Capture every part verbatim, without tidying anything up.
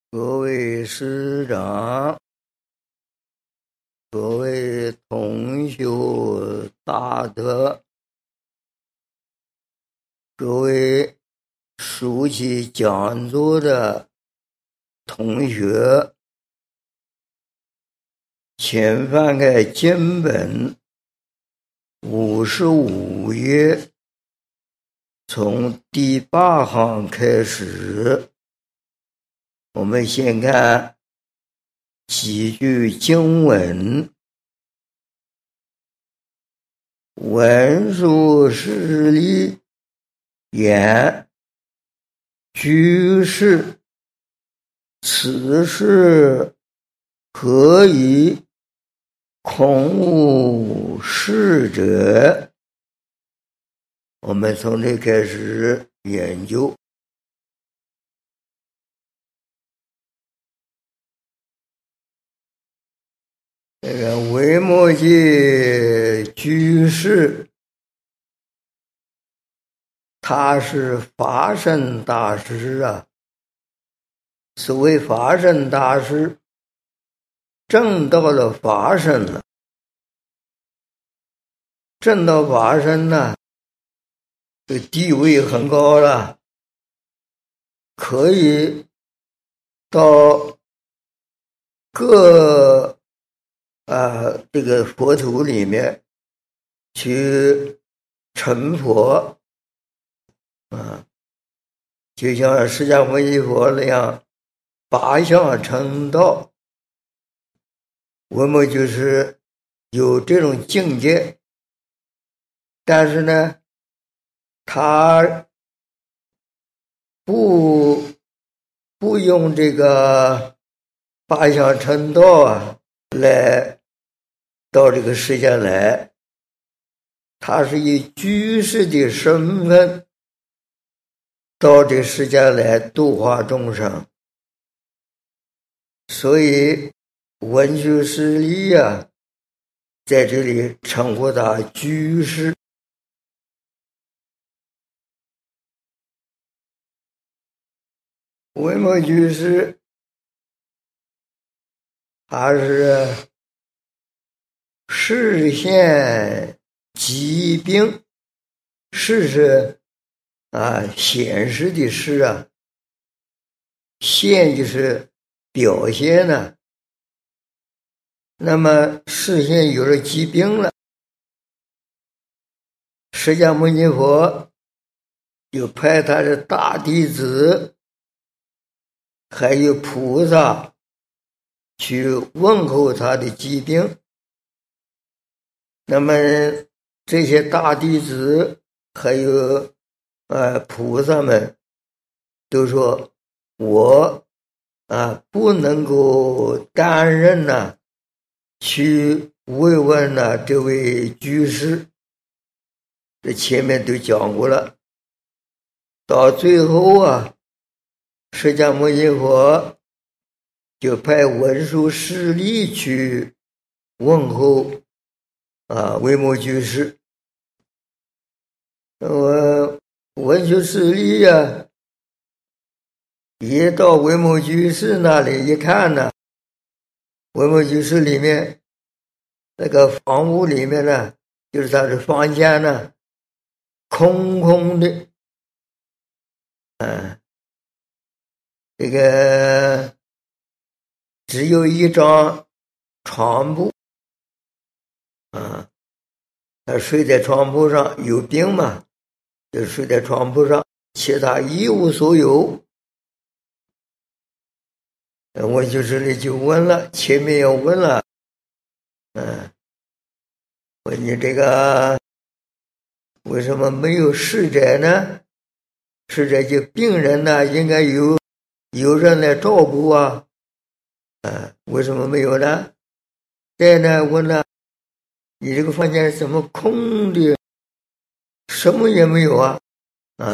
各位师长，各位同学大德，各位熟悉讲座的同学，请翻开经本五十五页，从第八行开始。我们先看几句经文。文殊师利言：居士，此事何以空无事者？我们从这开始研究。这个维摩诘居士，他是法身大师啊。所谓法身大师，证到了法身了。证到法身呢，这地位很高了，可以到各啊，这个佛土里面去成佛啊，就像释迦牟尼佛那样八相成道。我们就是有这种境界，但是呢，他不不用这个八相成道啊来到这个世界来，他是以居士的身份到这世界来度化众生。所以文殊师利啊，在这里称呼他居士。维摩居士他是示现疾病，示是啊显示的示啊，现就是表现呢、啊。那么示现有了疾病了，释迦牟尼佛就派他的大弟子还有菩萨去问候他的疾病。那么这些大弟子还有呃菩萨们都说，我啊不能够担任呢、啊、去慰问呢、啊、这位居士。这前面都讲过了。到最后啊，释迦牟尼佛就派文殊师利去问候啊维摩居士。我文殊师利啊，一到维摩居士那里一看呢，维摩居士里面那个房屋里面呢，就是他的房间呢，空空的。嗯，这个只有一张床铺啊，他睡在床铺上，有病嘛，就睡在床铺上，其他一无所有。我就这里就问了，前面又问了，嗯，问你这个为什么没有逝者呢？逝者就病人呢，应该有有人来照顾啊，啊，为什么没有呢？再呢问了，你这个房间怎么空的，什么也没有啊？啊，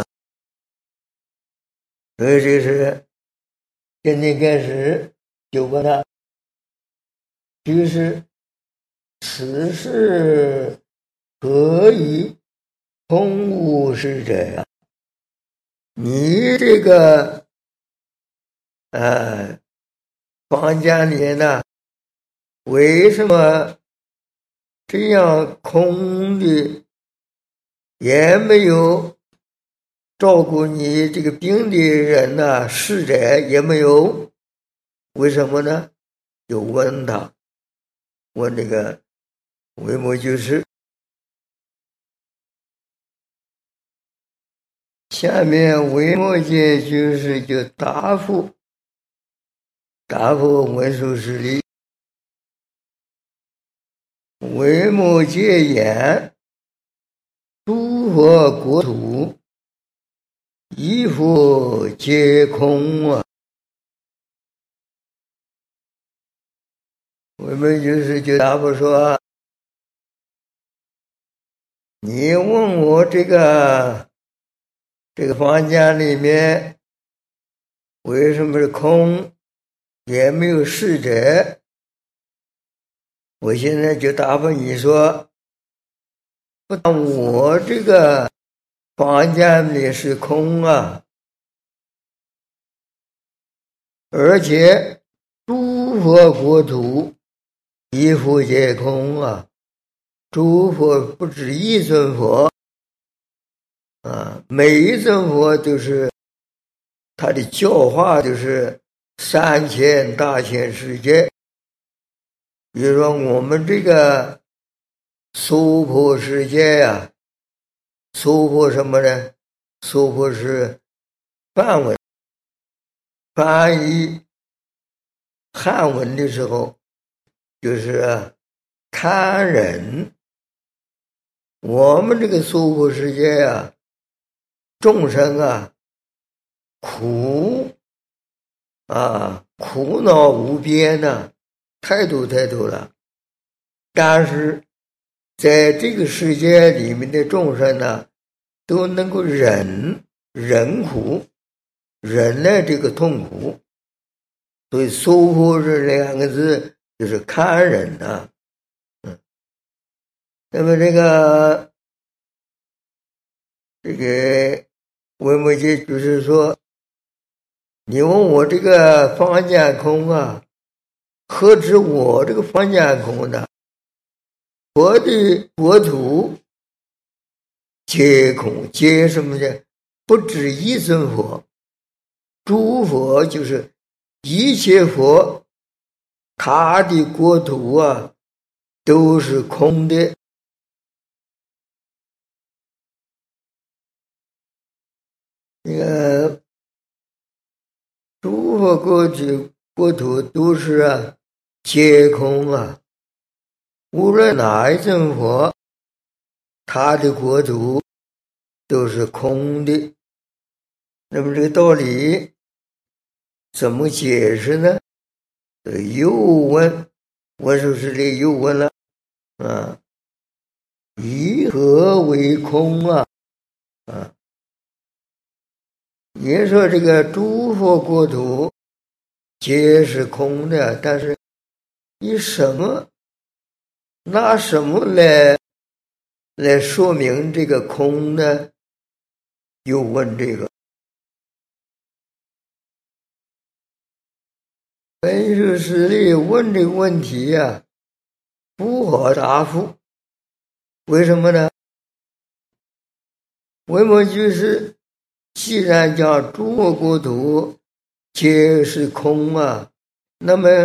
所以这是今天开始就问他，就是此事何以空无事者呀？你这个呃房间里呢，为什么这样空的，也没有照顾你这个病的人呢？逝者也没有，为什么呢？就问他，问这个维摩居士。下面维摩诘居士就答复答复文殊师利。维摩诘言：诸佛国土，一佛皆空啊。维摩居士就答复说：你问我这个这个房间里面为什么是空，也没有逝者？我现在就答复你说，不但我这个房间里是空啊，而且诸佛国土一佛皆空啊。诸佛不止一尊佛啊，每一尊佛都是他的教化，就是三千大千世界。比如说我们这个娑婆世界呀、啊，娑婆什么呢？娑婆是梵文，翻译汉文的时候就是堪忍。我们这个娑婆世界啊，众生啊，苦啊，苦恼无边呐、啊，太多太多了。但是在这个世界里面的众生呢，都能够忍忍苦，忍耐这个痛苦。所以娑婆这两个字就是堪忍啊。嗯，那么这个这个维摩诘就是说，你问我这个房间空啊，何止我这个房间空呢？佛的国土皆空，皆什么呢？不止一尊佛，诸佛就是一切佛，他的国土啊都是空的。那个诸佛国土国土都是啊皆空啊，无论哪一尊佛，他的国土都是空的。那么这个道理怎么解释呢？又问文殊师利又问了啊，以何为空啊？啊，也说这个诸佛国土皆是空的，但是以什么拿什么来来说明这个空呢？又问这个。文殊师利问这个问题呀、啊，不好答复。为什么呢？维摩居士既然讲诸佛国土皆是空啊，那么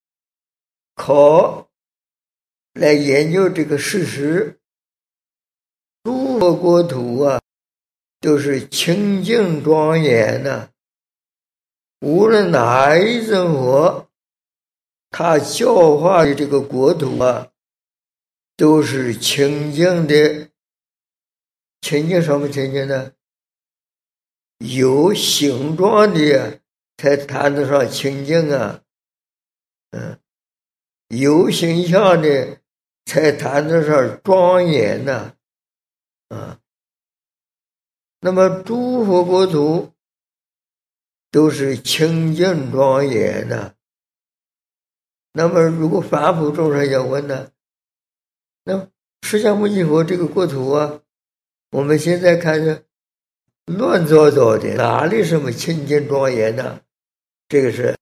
考来研究这个事实，诸佛国土啊都是清净庄严的、啊，无论哪一尊佛，他教化的这个国土啊都是清净的。清净什么清净呢？有形状的才谈得上清净啊，嗯，有形象的才谈得上庄严呐、啊，啊。那么诸佛国土都是清净庄严的、啊。那么如果凡夫众生要问呢，那释迦牟尼佛这个国土啊，我们现在看着乱糟糟的，哪里什么清净庄严呢？这个是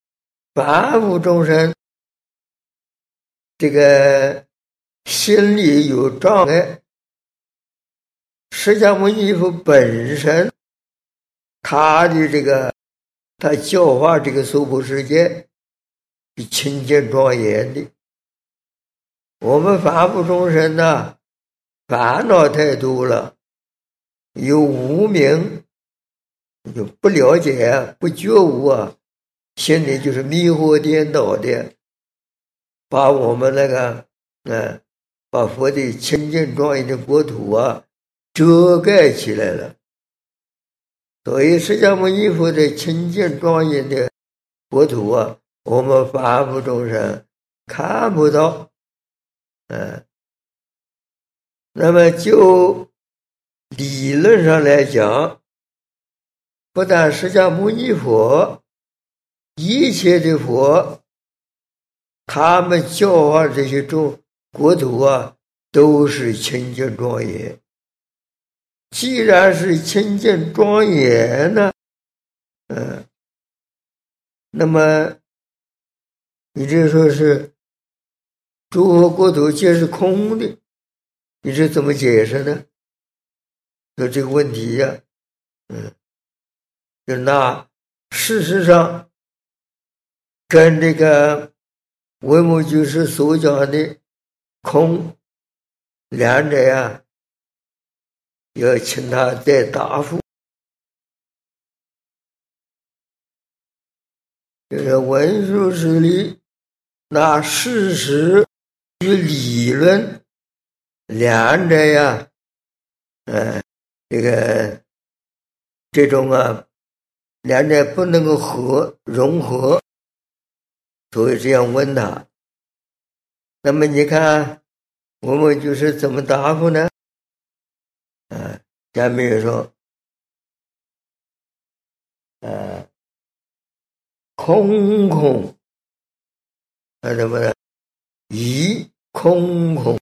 凡夫众生这个心里有障碍，释迦牟尼佛本身他的这个他教化这个娑婆世界是清净庄严的。我们凡夫众生呢，烦恼太多了，有无明，就不了解不觉悟啊，心里就是迷惑颠倒的，把我们那个嗯，把佛的清净庄严的国土啊遮盖起来了。所以释迦牟尼佛的清净庄严的国土啊，我们凡夫众生看不到。嗯，那么就理论上来讲，不但释迦牟尼佛，一切的佛，他们教化这些众国土啊，都是清净庄严。既然是清净庄严呢，嗯，那么你这说是诸佛国土皆是空的，你这怎么解释呢？说这个问题呀、啊，嗯，就那事实上跟这个维摩居士所讲的空两者呀，要请他再答复。就是文殊师利那事实与理论两者呀，呃，这个这种啊，两者不能够合融合，所以这样问他。那么你看，我们就是怎么答复呢？啊，下面说，呃，空空，啊什么呢？疑空空。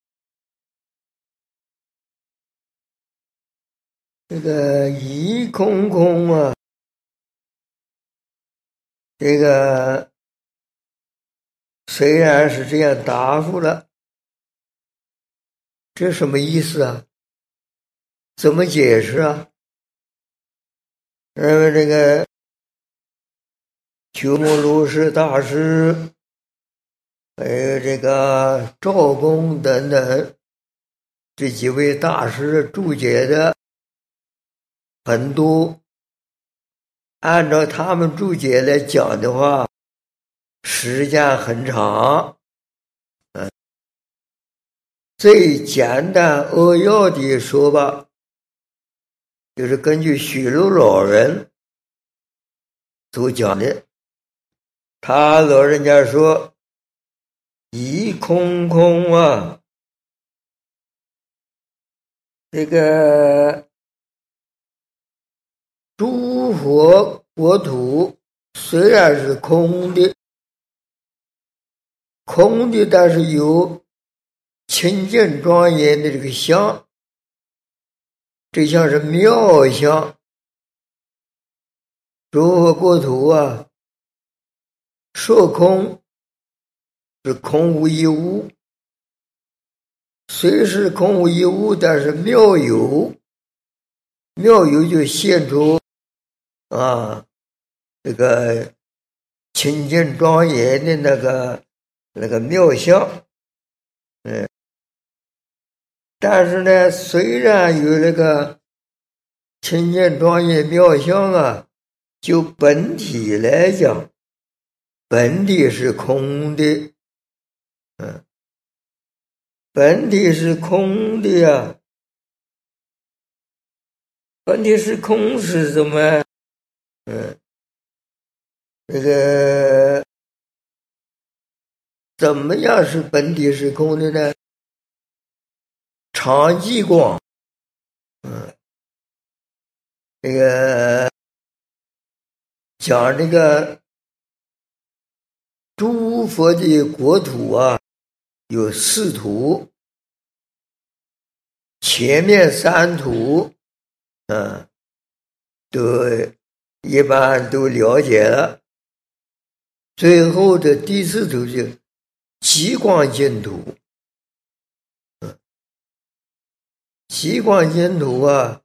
这个疑空空啊，这个虽然是这样答复了，这什么意思啊？怎么解释啊？认为这个鸠摩罗什大师，还有这个赵公等等这几位大师注解的很多，按照他们注解来讲的话，时间很长。嗯，最简单扼要的说吧，就是根据许攸老人所讲的，他老人家说疑空空啊，这个诸佛国土虽然是空的，空的，但是有清净庄严的这个相，这像是妙相。诸佛国土啊，说空是空无一物，虽是空无一物，但是妙有，妙有就现出啊这个清净庄严的那个那个妙相。嗯，但是呢，虽然有那个清净庄严妙相啊，就本体来讲，本体是空的。嗯，本体是空的呀，本体是空是什么？嗯，这个怎么样是本体是空的呢？常寂光，嗯，这个讲这个诸佛的国土啊，有四土，前面三土，嗯，都一般都了解了。 最后的第四图就极光净土。极光净土啊，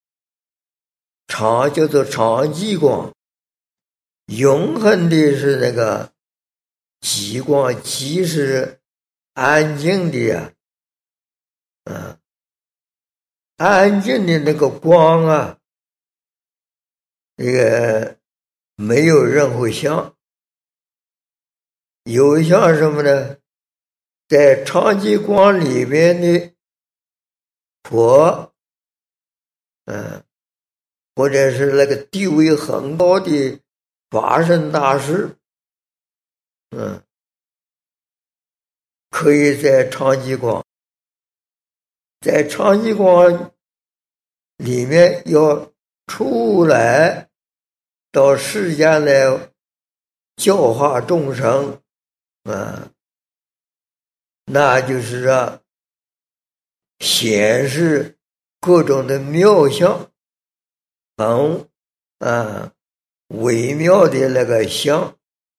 长叫做长极光，永恒的是那个极光，极是安静的呀、啊，啊，安静的那个光啊，这个没有任何相，有像什么呢？在长极光里面的佛，嗯，或者是那个地位很高的法身大师，嗯，可以在长极光，在长极光里面要出来到世间来教化众生，啊，那就是啊，显示各种的妙相，很啊微妙的那个相。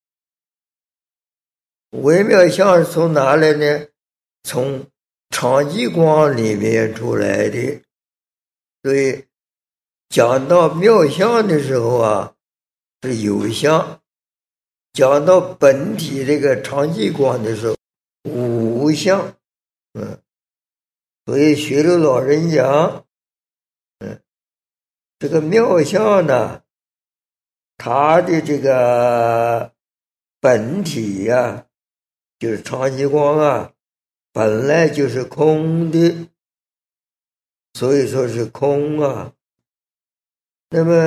微妙相是从哪来呢？从长极光里面出来的。所以讲到妙相的时候啊，是有相；讲到本体这个长极光的时候，无相。嗯，所以学刘老人讲，嗯，这个妙相呢，它的这个本体呀、啊，就是长极光啊，本来就是空的，所以说是空啊。那么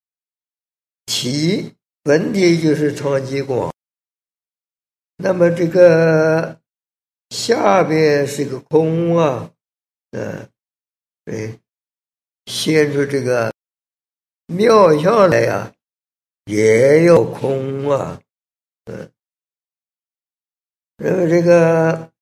体本体就是长极光，那么这个下边是个空啊，嗯，对，现出这个妙相来呀、啊，也有空啊，嗯。那么这个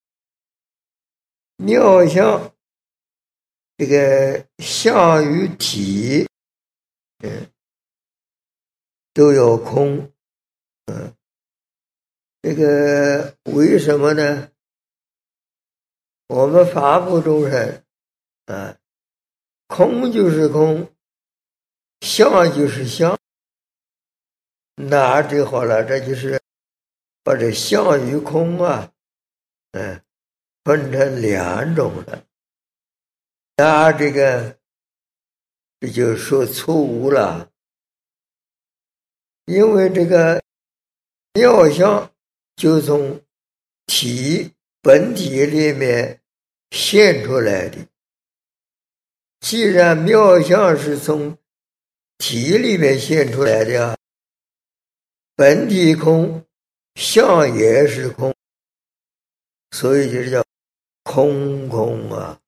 妙相，这个相与体，嗯，都有空，嗯，这个为什么呢？我们法部众生，啊，空就是空，相就是相，那这好了，这就是把这相与空啊，嗯，分成两种了。那这个这就说错误了，因为这个妙相就从体本体里面现出来的。既然妙相是从体里面现出来的啊，本体空，相也是空，所以就是叫空空啊。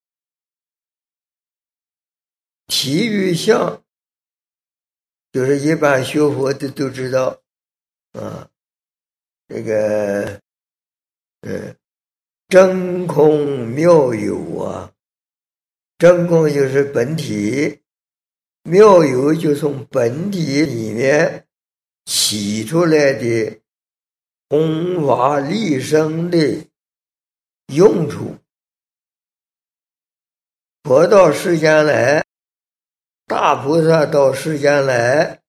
体与相，就是一般学佛的都知道啊，这个嗯，真空妙有啊，真空就是本体，妙有就从本体里面起出来的弘法利生的用处。佛到世间来，大菩萨到世间来，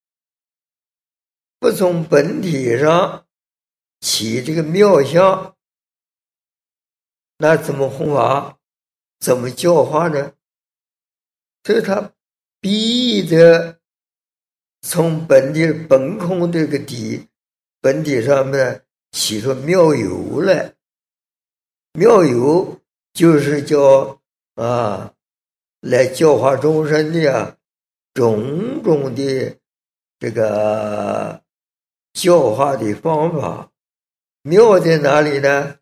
不从本体上起这个妙相，那怎么弘法？怎么教化呢？所以他必得从本体本空这个底本体上面起出妙有来。妙有就是叫啊，来教化众生的啊，种种的这个教化的方法。妙在哪里呢？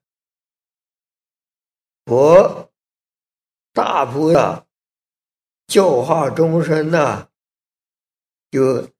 佛大菩萨教化众生呐、啊，就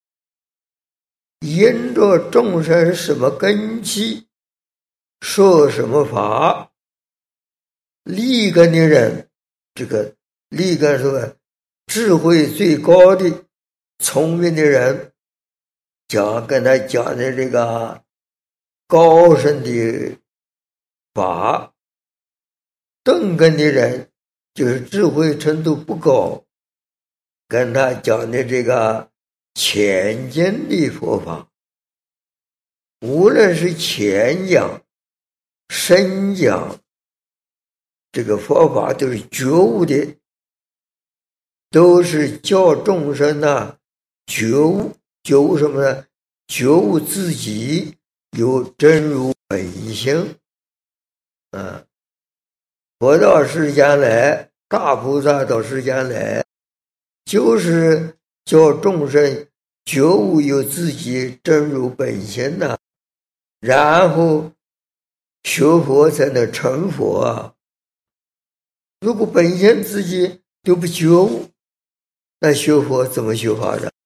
因着众生什么根基，说什么法，立根的人，这个立根说智慧最高的聪明的人， 讲跟他讲的这个高深的法，钝根的人就是智慧程度不高，跟他讲的这个浅见的佛法，无论是浅讲深讲，这个佛法都是觉悟的，都是教众生呢觉悟。觉悟什么呢？觉悟自己有真如本性。啊，佛到世间来，大菩萨到世间来，就是叫众生觉悟有自己真如本性呢，然后学佛才能成佛啊。如果本性自己都不觉悟，那学佛怎么学法的？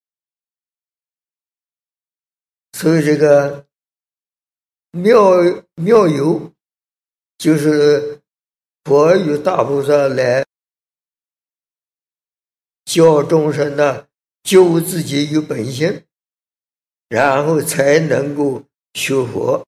所以这个妙妙有就是佛与大菩萨来教众生呢，觉悟自己有本性，然后才能够学佛。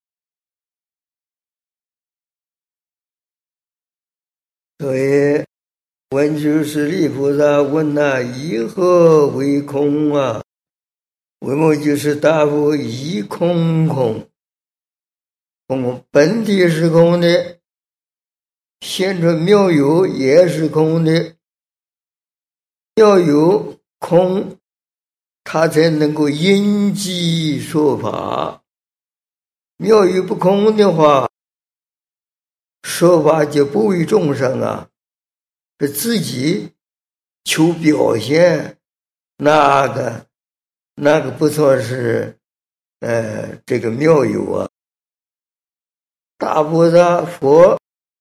所以文殊师利菩萨问啊，以何为空啊？为末就是答复以空空，空本体是空的，现出妙有也是空的，要有空，他才能够因机说法。妙有不空的话，说法就不为众生啊，是自己求表现，那个那个不算是呃这个妙有啊。大菩萨佛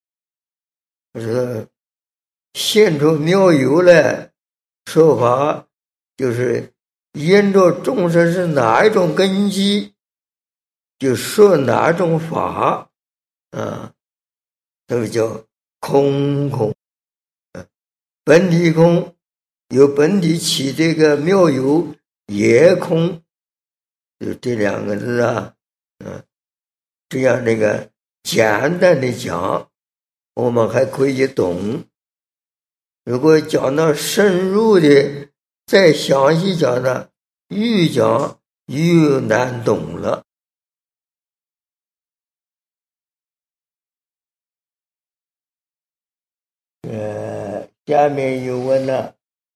是现出妙有来说法，就是沿着众生是哪一种根基，就说哪种法啊，这个叫空空。本体空，有本体起这个妙有也空，就这两个字啊，嗯，这样这个简单的讲，我们还可以懂。如果讲到深入的，再详细讲呢，愈讲愈难懂了。呃，下面有问了，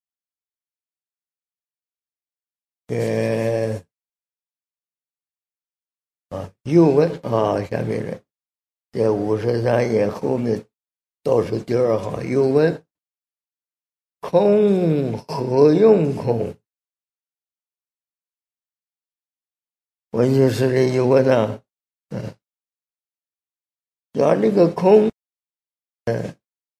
呃，啊，又问啊，下面人在五十三页后面倒数第二行又问：空何用空？文殊师利又问啊，嗯，讲这个空，嗯，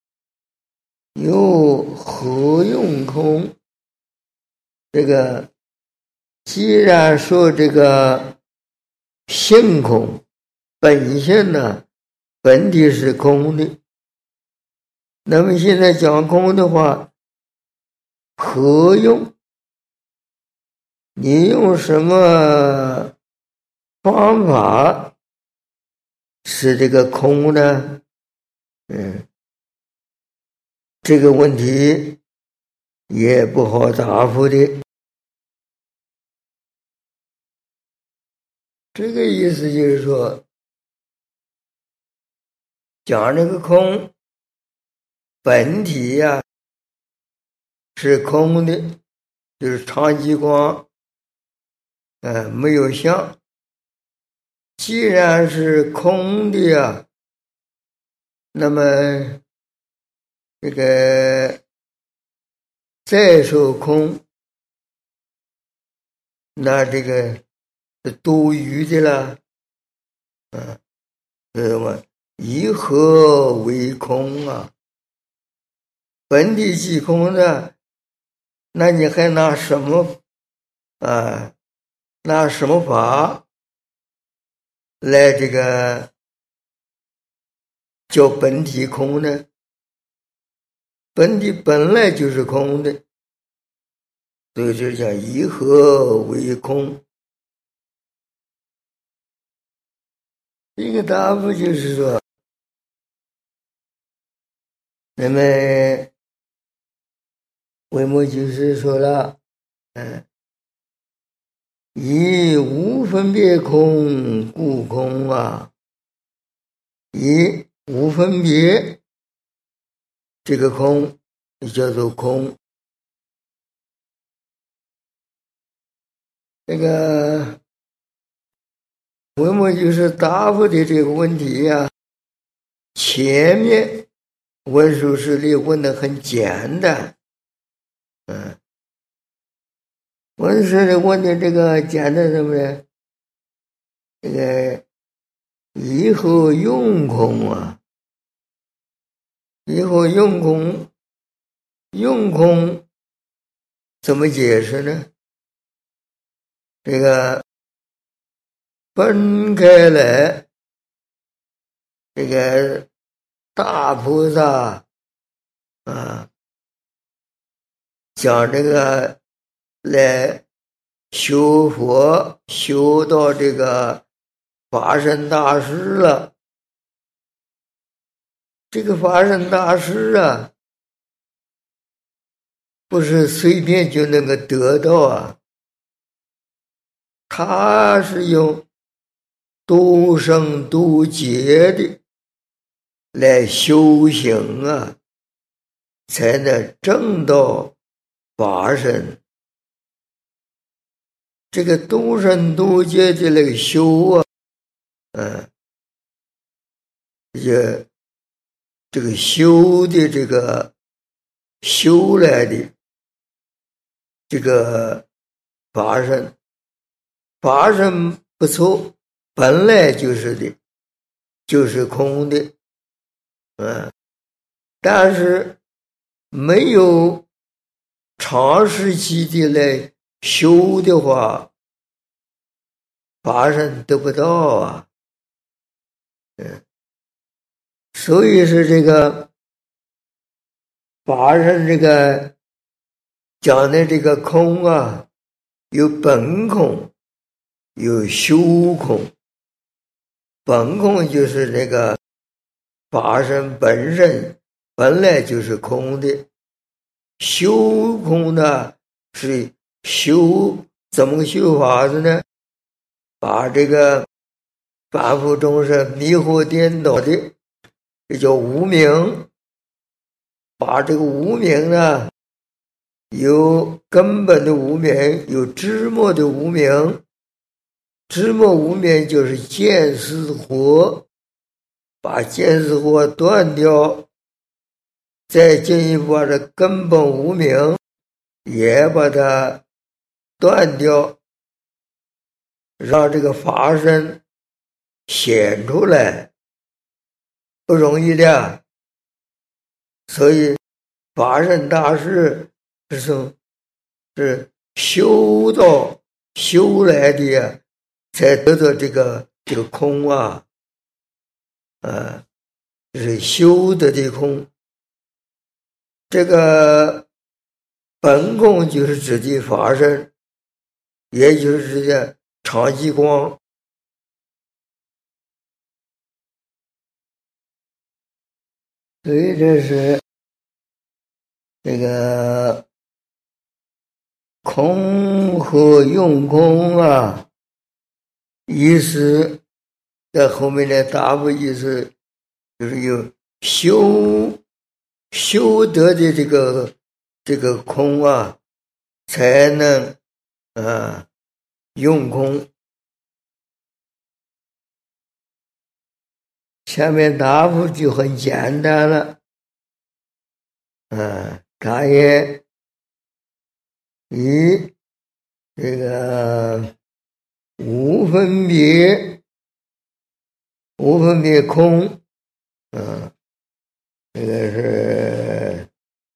又何用空？这个既然说这个性空，本性呢，本体是空的，那么现在讲空的话，何用？你用什么方法使这个空呢？嗯，这个问题也不好答复的。这个意思就是说，讲这个空本体呀、啊、是空的，就是常寂光，呃，没有相。既然是空的呀、啊，那么这个再受空，那这个是多余的了，啊，是什么？以何为空啊？本体即空的，那你还拿什么啊？拿什么法来这个叫本体空呢？本体本来就是空的，所以就讲以何为空。 一个答复就是说，那么维摩居士说了，嗯，以无分别空故空啊，以无分别这个空就叫做空。这个维摩居士答复的这个问题呀、啊，前面文殊师利问的很简单，嗯，文殊师利问的这个简单什么呢？这个以后用空啊，以后用空，用空怎么解释呢？这个分开来，这个大菩萨啊，讲这个来修佛，修到这个法身大师了。这个法身大师啊，不是随便就能够得到啊，他是用度生度劫的来修行啊，才能证到法身。这个度生度劫的那个修啊，嗯，也这个修的这个修来的这个法身，法身不错，本来就是的，就是空的，嗯，但是没有长时期的来修的话，法身得不到啊，嗯，所以是这个法身这个讲的这个空啊，有本空，有修空。本空就是那个法身本身本来就是空的，修空呢是修怎么修法子呢？把这个凡夫众生迷惑颠倒的，这叫无明，把这个无明呢，有根本的无明，有枝末的无明，枝末无明就是见思惑，把见思惑断掉，再进一步把这根本无明也把它断掉，让这个法身显出来，不容易的。所以法身大师是从是修到修来的呀，才得到这个这个空啊，啊，就是修得的空。这个本空就是指的法身，也就是指的常寂光。所以这是这个空和用空啊，意思在后面的答复意思就是有修修得的这个这个空啊，才能啊用空。下面答复就很简单了，啊，他也以这个无分别无分别空，啊，这个是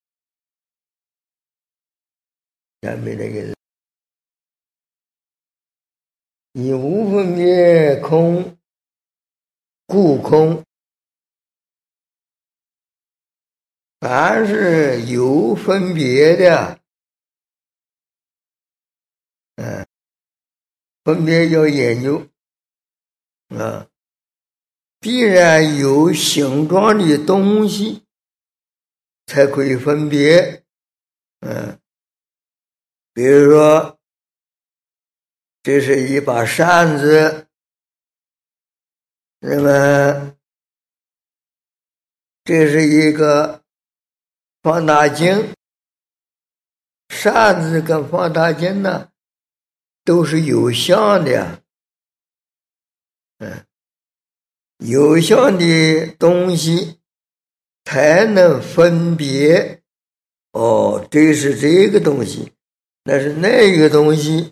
下面这个以无分别空故空，凡是有分别的，嗯，分别要研究啊， 必然有形状的东西才可以分别。嗯，比如说，这是一把扇子，那么这是一个放大镜，扇子跟放大镜呢都是有相的。嗯，有相的东西才能分别，哦，这是这个东西，那是那个东西。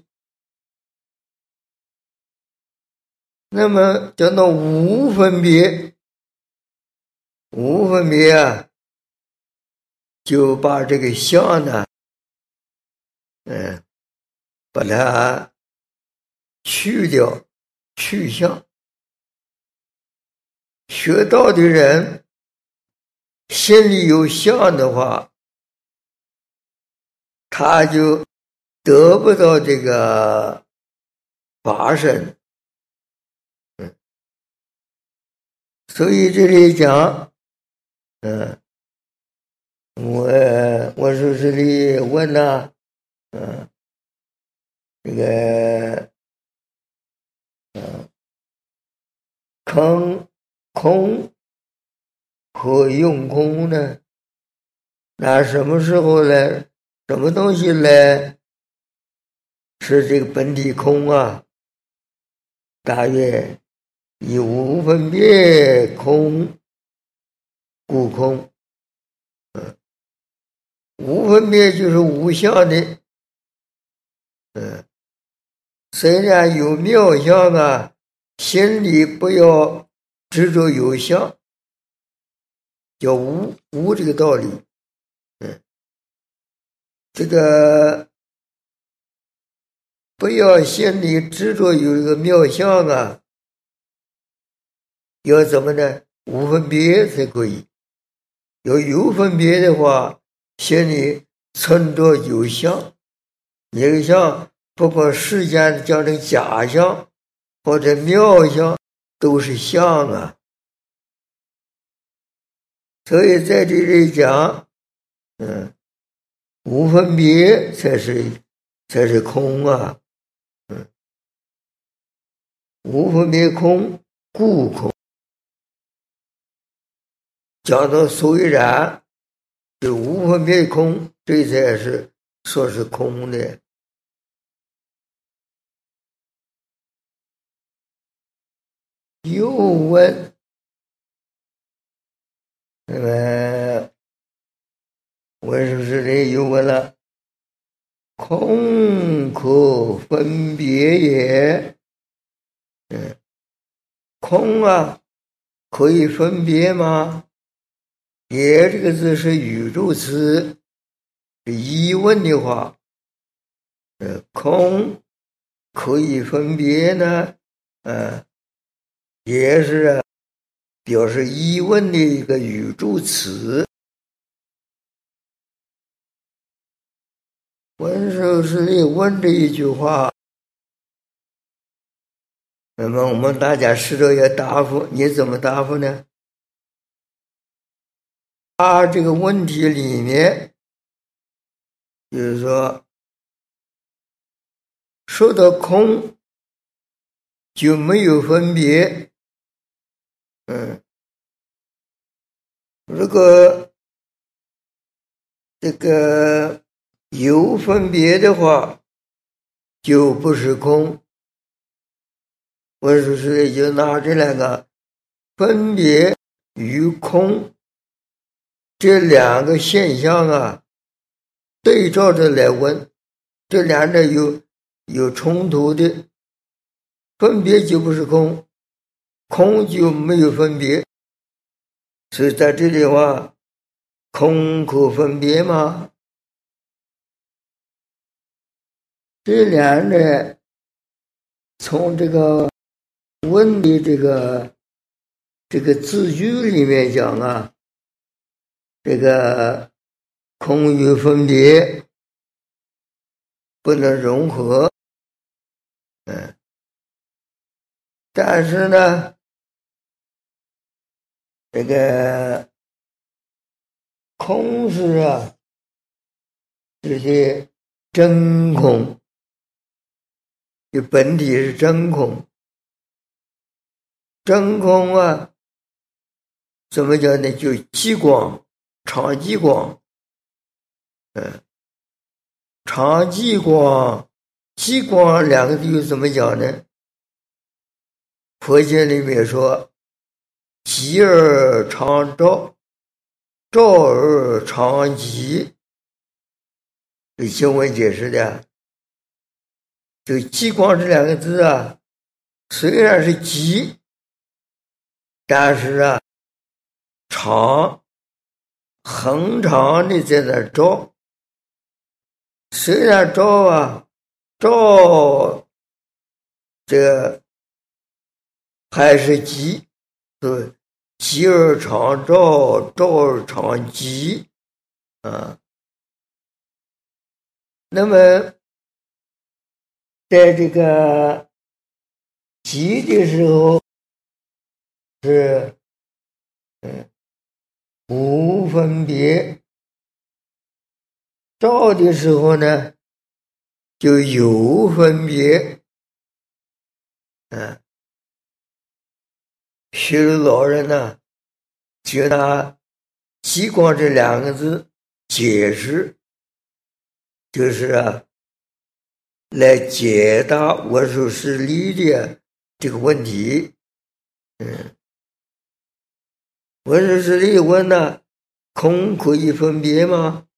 那么叫做无分别，无分别啊，就把这个相呢，嗯，把它去掉，去相。学道的人心里有相的话，他就得不到这个法身。嗯，所以这里讲，嗯，我我说这里问了，嗯，这个，嗯，空空和用空呢？那什么时候呢？什么东西呢？是这个本体空啊？大约以无分别空故空。嗯，无分别就是无相的。嗯，虽然有妙相啊，心里不要执着有相，叫无无这个道理。嗯，这个不要心里执着有一个妙相啊，要怎么呢？无分别才可以。要有分别的话，心里存着有相，那个相不管世间讲成假相或者妙相，都是相啊。所以在这里讲，嗯，无分别才是才是空啊。嗯，无分别空故空，讲到虽然，这无分别空，这才是说是空的。又问，那么文殊师利又问了：空可分别也？嗯，空啊，可以分别吗？也这个字是语助词，是疑问的话，呃，空可以分别呢？呃，也是表示疑问的一个语助词。文殊师利问这一句话，那么我们大家试着要答复，你怎么答复呢？他这个问题里面，就是说，说到空就没有分别。嗯，如果这个有分别的话，就不是空。文殊师利就拿这两个分别与空这两个现象啊，对照着来问，这两者有有冲突的，分别就不是空，空就没有分别。所以在这里的话，空可分别吗？这两者从这个问的这个这个字句里面讲啊，这个空与分别不能融合。嗯，但是呢， 这个空是啊，这些真空，就本体是真空。真空啊，怎么讲呢？就极光，长极光，嗯，长极光，极光两个字又怎么讲呢？佛经里面说，极而常照，照而常极，这经文解释的。这个极光这两个字啊，虽然是极，但是啊，长，恒长的在那照。虽然照啊，照这个还是极，对，极而常照，照而常极啊。那么在这个极的时候是嗯无分别，照的时候呢就有分别。嗯，虚如老人呢就拿极光这两个字解释，就是啊来解答我所示例的这个问题。嗯，我所示例问呢，空可以分别吗？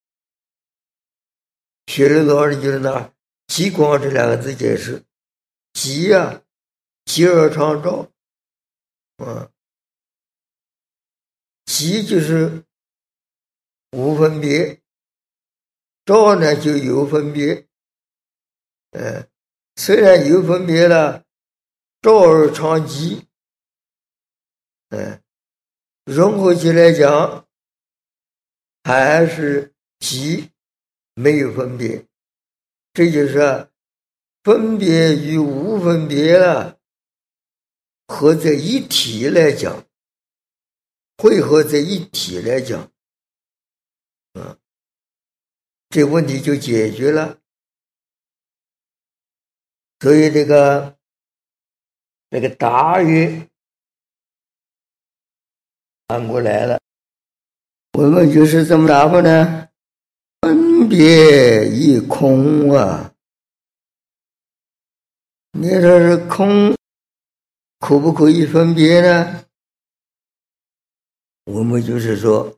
学了老人就是拿极光这两个字解释。极啊，极而常照，嗯，极就是无分别，照呢就有分别。嗯，虽然有分别了，照而常极。嗯，融合起来讲，还是极没有分别。这就是分别与无分别了，合在一体来讲，汇合在一体来讲，嗯，这问题就解决了。所以这个这个答语反过来了，我们就是这么答复呢？分别亦空啊，你说是空可不可以分别呢？我们就是说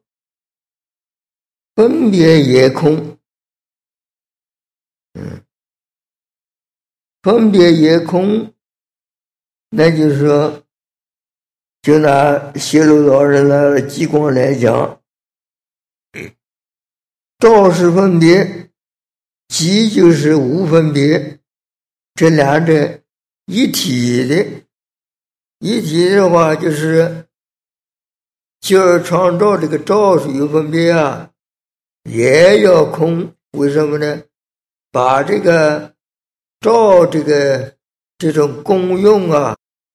分别也空。嗯，分别也空，那就是说，就拿谢鲁老人的极光来讲，照是分别，极就是无分别，这两者一体的。一体的话就是极而常照，这个照是有分别啊，也要空。为什么呢？把这个照这个这种功用啊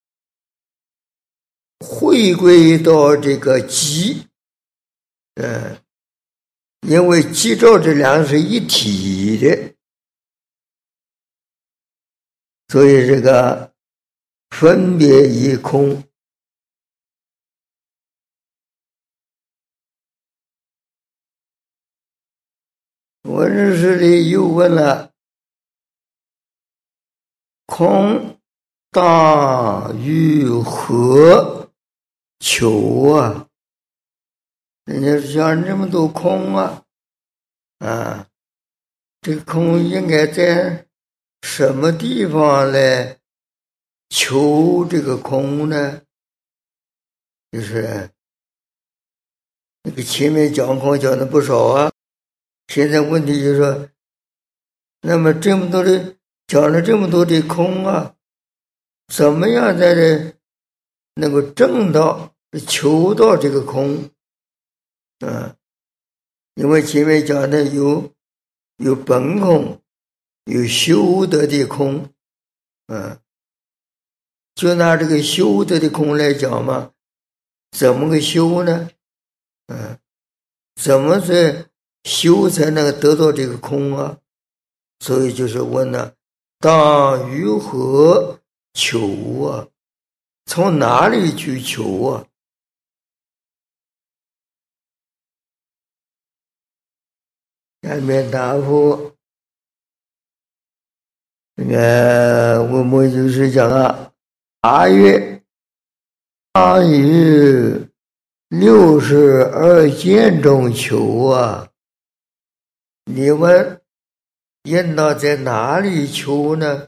回归到这个极。嗯，因为极照这两个是一体的，所以这个分别亦空。我认识里又问了，空当于何求啊？人家讲这么多空啊，啊，这个空应该在什么地方来求这个空呢？就是那个前面讲空讲的不少啊，现在问题就是说，那么这么多的讲了这么多的空啊，怎么样才能能够证到求到这个空？啊，因为前面讲的有有本空，有修得的空，啊，就拿这个修得的空来讲嘛， 怎么个修呢？嗯，怎么是修才能得到这个空啊？所以就是问呢，当如何求啊？从哪里去求啊？下面答复，那个我们就是讲啊，八月当于六十二见中求啊。你问应当在哪里求呢？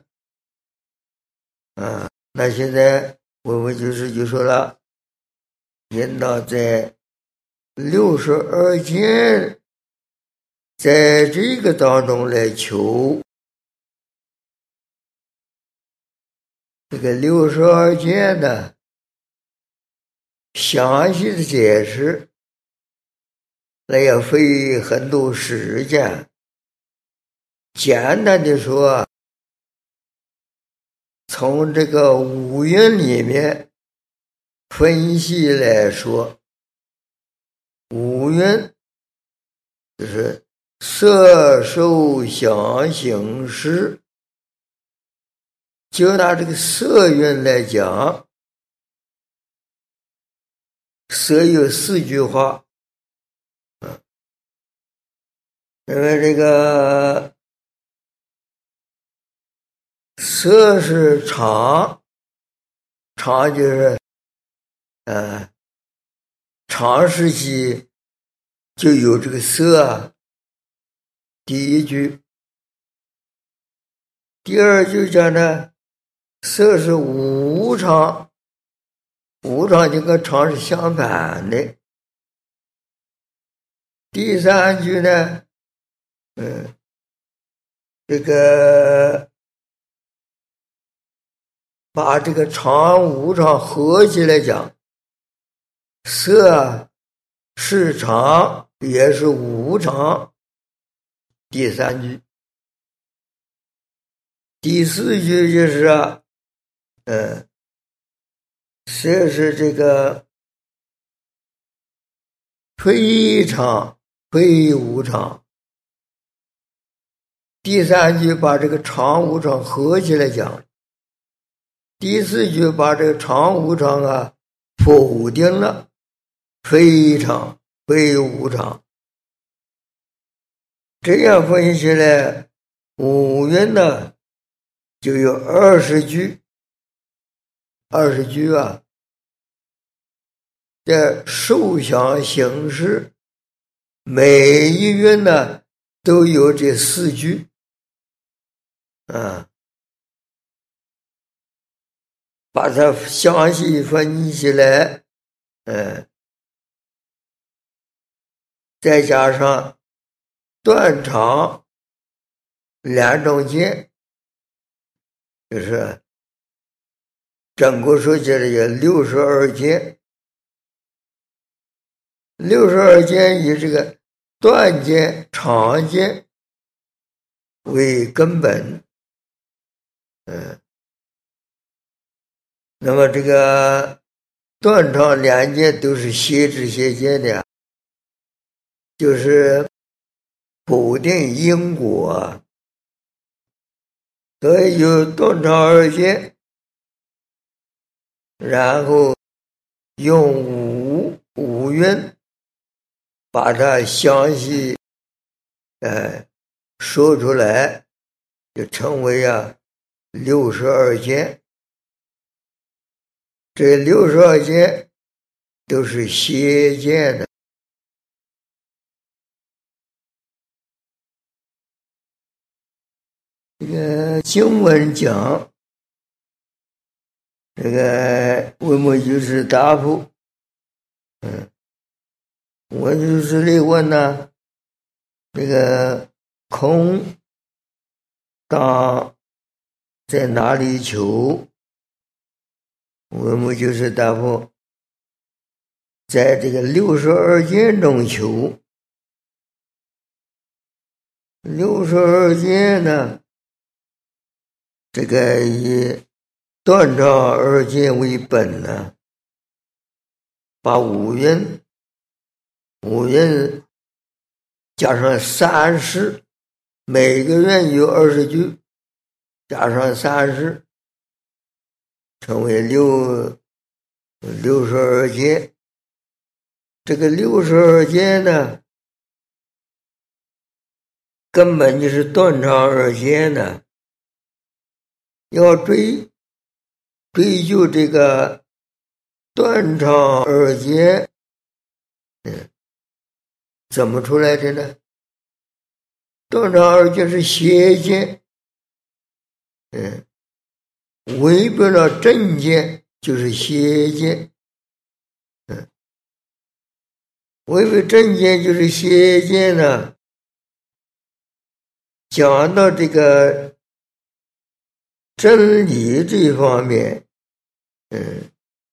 啊，那现在我们就是就说了，应当在六十二见，在这个当中来求。这个六十二见呢，详细的解释，那要费很多时间。简单的说，从这个五蕴里面分析来说，五蕴就是色受想行识。就拿这个色蕴来讲，色有四句话，嗯，因为这个色是常，常就是呃长时期就有这个色啊，第一句。第二句讲呢，色是无常，无常就跟常是相反的。第三句呢，嗯，这个把这个常无常合起来讲，色是常也是无常。第三句。第四句就是啊，嗯，色是这个非常非无常。第三句把这个常无常合起来讲，第四句把这个常无常啊否定了，非常非无常。这样分析来，五蕴呢就有二十句，二十句啊，的受想行识，每一蕴呢都有这四句啊，把它详细分析来，嗯，再加上断常两种见，就是整个说起来有六十二见。六十二见以这个断见、常见为根本，嗯，那么这个断常两见都是邪知邪见的，就是否定因果，所以有断常二见，然后用五五蕴把它详细呃说出来，就称为啊六十二见。这六十二见都是邪见的。这个经文讲，这个我们就是答复，嗯，我就是来问呢，这个空当在哪里求？我们就是答复，在这个六十二见中求。六十二见呢，这个以断常二见为本呢， 把五蕴五蕴加上三十，每个愿有二十句，加上三十，成为六六十二劫。这个六十二劫呢，根本就是断肠二劫呢。要追追究这个断肠二劫，嗯，怎么出来的呢？断肠二劫是邪见，嗯，违背了正见就是邪见，嗯，违背正见就是邪见呢。讲到这个真理这一方面，嗯，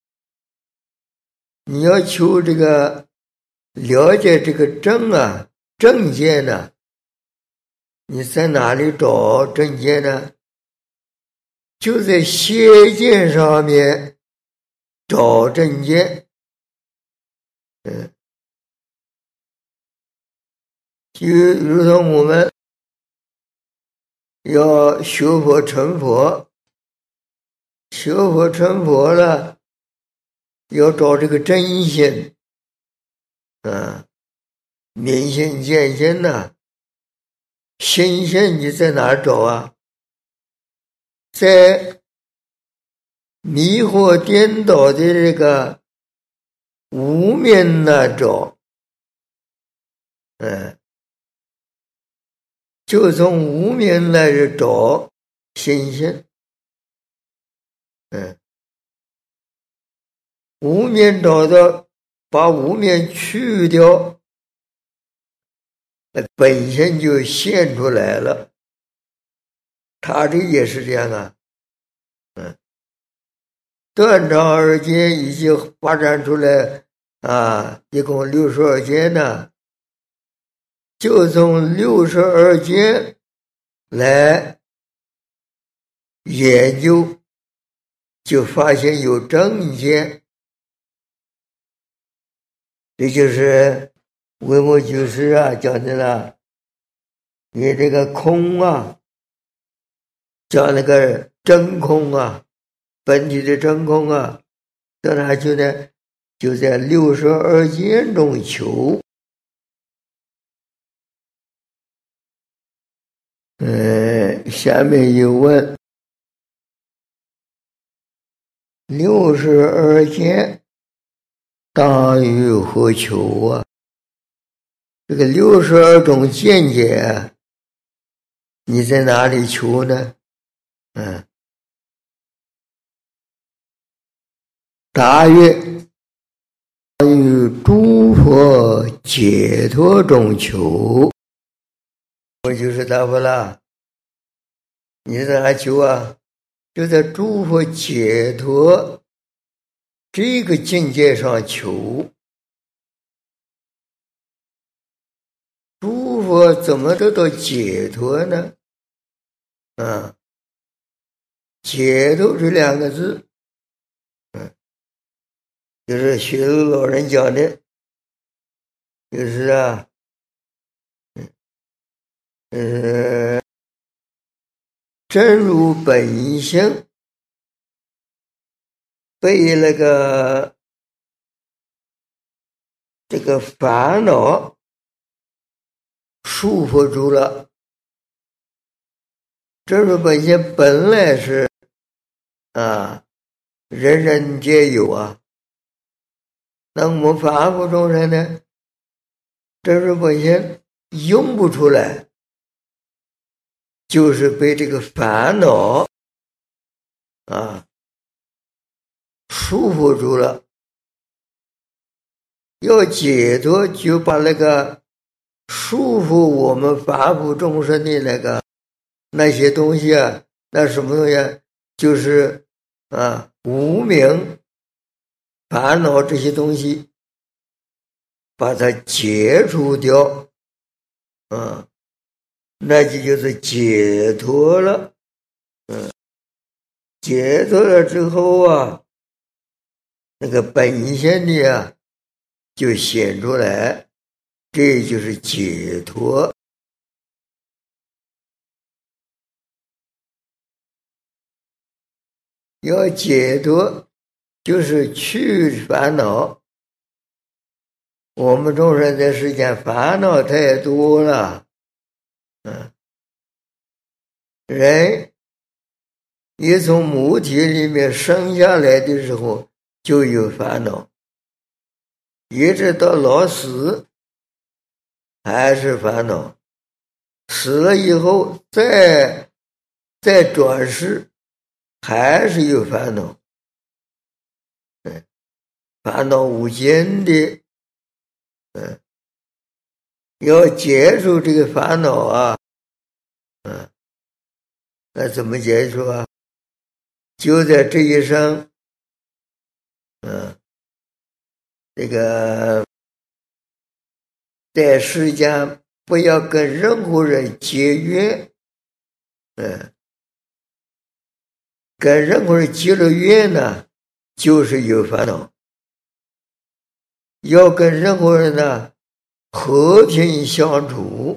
你要求这个了解这个正啊正见呢，你在哪里找正见呢？就在邪见上面找正见，嗯，就如同我们要学佛成佛，学佛成佛了，要找这个真心，啊，明心见性呐，心性你在哪找啊？在迷惑颠倒的这个无明那找，嗯，就从无明来找心性，嗯，无明找到，把无明去掉，那本身就现出来了。他这也是这样啊，嗯，断肠二劫已经发展出来啊，一共六十二劫呢，就从六十二劫来研究，就发现有正见，这就是维摩居士啊讲的了，你这个空啊，讲那个真空啊，本体的真空啊，在哪去呢？就在六十二劫中求。嗯，下面有问：六十二劫当于何求啊？这个六十二种见解，你在哪里求呢？嗯，答曰：于诸佛解脱中求。我就是答复了，你在哪求啊？就在诸佛解脱这个境界上求。诸佛怎么得到解脱呢？啊，解脱这两个字，嗯，就是学儒老人讲的，就是啊，嗯，呃，真如本性被那个这个烦恼束缚住了。真如本性本来是啊，人人皆有啊。那我们凡夫众生呢，真如本性用不出来，就是被这个烦恼啊束缚住了。要解脱，就把那个束缚我们凡夫众生的那个那些东西啊，那什么东西啊？就是啊无明烦恼这些东西，把它解除掉，啊，那就就是解脱了。嗯，解脱了之后啊，那个本性的啊就显出来，这就是解脱。要解脱，就是去烦恼。我们众生在世间烦恼太多了，嗯，人一从母体里面生下来的时候就有烦恼，一直到老死还是烦恼，死了以后再再转世还是有烦恼，嗯，烦恼无间的，嗯，要结束这个烦恼啊，嗯，那怎么结束啊？就在这一生，嗯，这个在世间不要跟任何人结怨，嗯，跟任何人结了怨呢，就是有烦恼。要跟任何人呢和平相处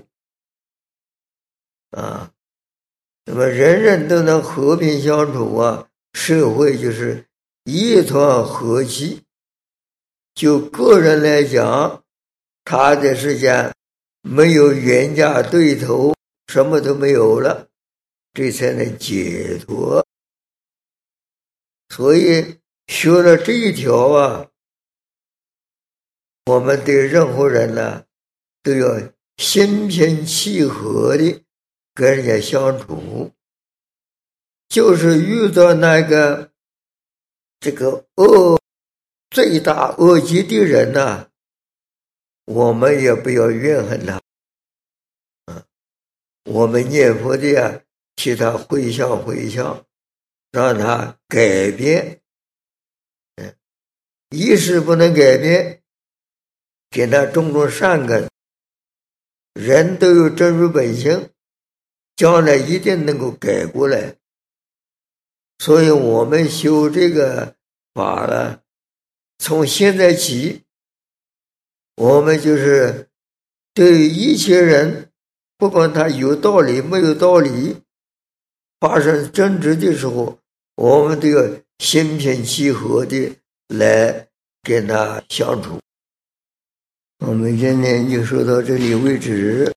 啊，那么人人都能和平相处啊，社会就是一团和气。就个人来讲，他在世间没有冤家对头，什么都没有了，这才能解脱。所以学了这一条啊，我们对任何人呢都要心平气和的跟人家相处，就是遇到那个这个恶罪大恶极的人呢，我们也不要怨恨他，我们念佛的呀，替他回向回向，让他改变，一时不能改变，给他种种善根，人都有真如本性，将来一定能够改过来。所以我们修这个法呢，从现在起，我们就是对于一切人，不管他有道理没有道理，发生争执的时候，我们都要心平气和的来跟他相处。我们今天就说到这里为止。